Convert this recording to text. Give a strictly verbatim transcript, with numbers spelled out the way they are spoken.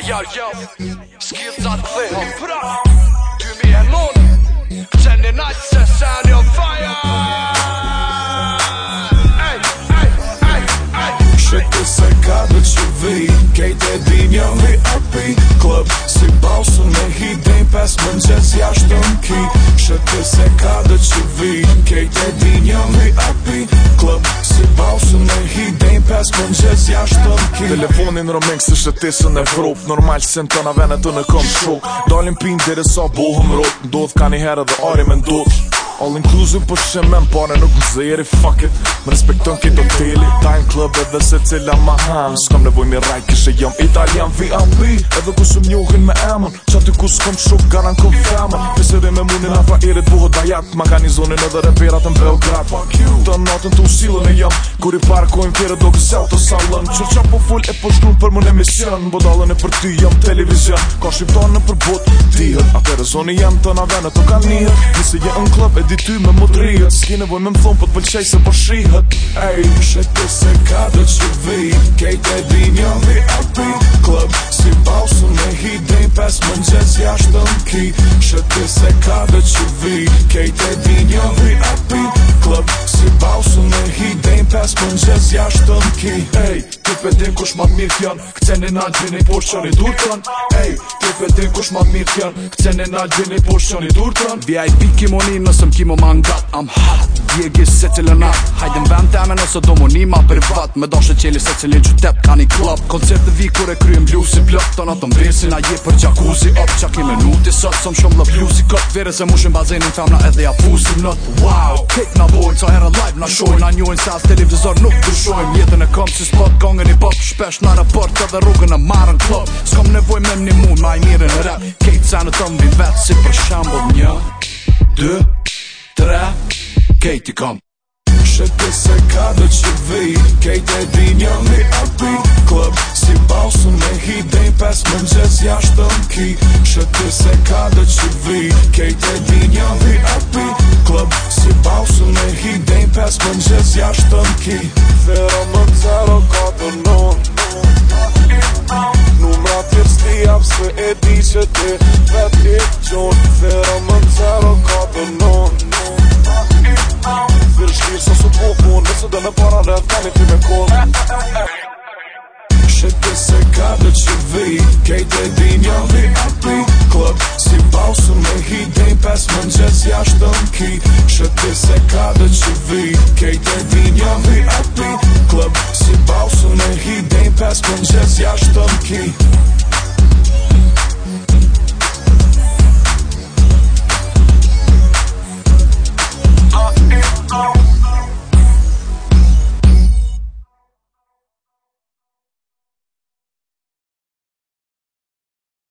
yo, yo Skillsa të theha pra dy mijë e nëntë Qeni naqë se shani on fire Ej, ej, ej, ej Shete se ka dhe që vi Kejt e din jam V I P Club si bausën me hidejn Pes mëngjes jashtë në ki Shete se ka dhe që vi Kejt e din jam V I P Club si bausën me hidejn Pes mëngjes jashtë në ki Telefonin rëmeng se shtetisën e vrop Normal se në të në venet të në kom shok Dalin pin dire sa bohëm rot Ndodh ka një herë dhe ari me ndodh All inclusive po shemen pare nuk më zeri Fuck it, më respekton këtë hoteli Time club edhe se cila ma ham S'kam nevoj mi rajt kishe jam Italian V I P Edhe ku së njohin me emën Qa ty ku s'kom shok garan kom femën Pesere me munin afra erit buhët dajat Maganizonin edhe reperat në Belgrad Të natën të usilën e jam Kur i parkojnë kjere do gësel të salën Qër qa po full e po shkrum për më në emision Bodalën e për ty jam televizion Ka shqiptar në përbot Dihet, atere zoni jam të na venet të kan njët Nisi je në klub e di ty me modrihet S'ki nevoj me më thonë po t'pëlqej se po shihet Ej, shete se ka dhe që vi Kejt e din jam V I P Club si bausën me hidejn Pes mëngjes jashtë në ki Shete se ka dhe që vi Kejt e din jam V I P Club si bausën me hidejn Pes mëngjes jashtë në ki Ej, ti pe din kush ma t'mirë t'jan Këceni na gjeni posh qoni dur t'an Ej, ti pe din kush ma t'mirë t'jan Këceni na gjeni posh qoni dur t'an V I P kimonin nësëm kimo mangat I'm hot, djegi se cilë nat Hajde në vend teme nëse do mu një ma privat Me dashe qeli se cilin qytet ka një klub Koncert të vi kur e kryem blusi plot Tona të mbresin a je për jacuzzi up Qa ki minuti sot som shumë lë blusi kët Vere se mushin bazenin femna edhe ja fusim nët Wow, kejt na bojnë ca herë live na shojnë Na njojnë se as televizor nuk dushojnë Jetën e kom si spot gongën i pop Shpesh na raport edhe rrugën e marrën klub S'kom nevoj me mni mun ma i mirin rap Kejt sa në tëm vin vet si për shambull një Dë, tre, kejt i kom Shete se ka dhe që vi Kejt e din jam V I P Club si bausën me hidejn Pes mëngjes jashtë në ki Shete se ka dhe që vi Kejt e din jam V I P Club si bausën me hidejn Pes mëngjes jashtë në ki Thera më zero katër nëntë Numra tjerë s'ti jap se e di që ti vet i gjon Thera më zero katër nëntë Thirë shkirë sa su pokon Nëse dhe me para dhe tani ti me kon Shete se ka dhe që vi Kejt e din jam V I P Club si bausën me hidejn Pes mëngjes jashtë në ki Shete se ka dhe që vi Kejt e din jam V I P Club si bausën me hidejn Pes mëngjes jashtë në ki